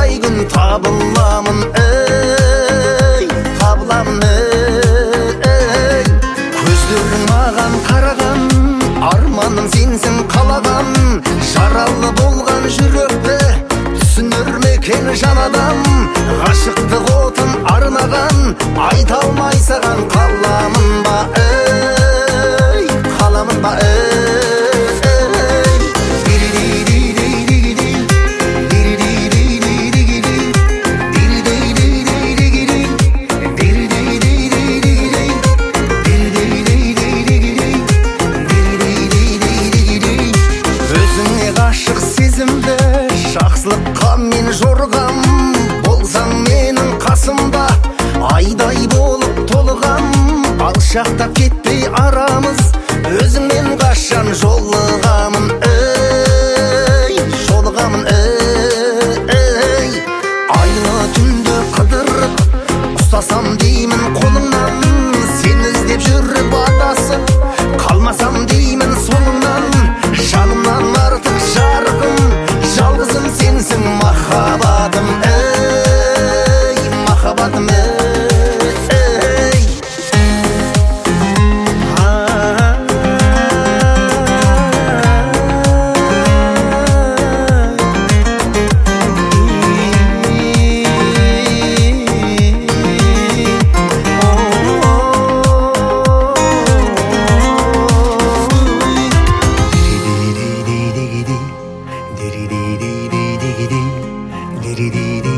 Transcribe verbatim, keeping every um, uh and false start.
ай күн табыламын, ей, табыламын, ей. Көздерің маған қараған, арманым сенсің қалаған. Жаралы болған жүректі түсінер ме екен жан адам? Ғашықтық отын арнаған, айта алмай саған қаламын ба, ей, қаламын ба, ей. Жақсылыққа мен жорғам, болсаң менің қасымда, айдай болып толығам. Алшақтап кетпей арамыз, өзіңмен қашан жолығамын, ей, жолығамын, ей. Айлы түнді қыдырып, ұстасам деймін қолыңнан, сен іздеп жүріп адасып, қалмасам деймін соңыңнан. Жанымнан артық жарығым, жалғызым сенсің махаббатым, ей, махаббатым, ей. Dee dee